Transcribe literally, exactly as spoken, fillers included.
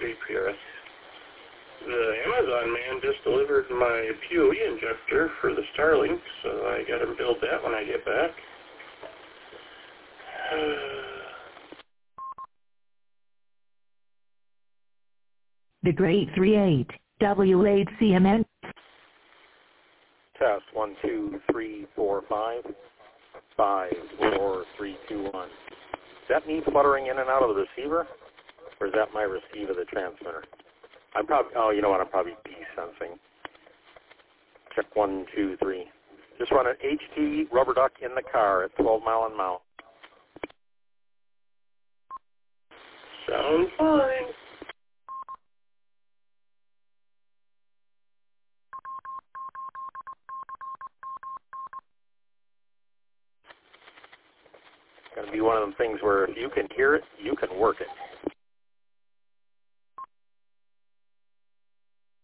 G P S. The Amazon man just delivered my P O E injector for the Starlink, so I got to build that when I get back. The Great three eight, W eight C M N. Test one, two, three, four, five, five, four, three, two, one. Is that me fluttering in and out of the receiver, or is that my receive of the transmitter? I'm probably, oh, you know what, I'm probably desensing. Check one, two, three. Just run an H T rubber duck in the car at twelve mile an mount. Sounds fine. It's going to be one of them things where if you can hear it, you can work it.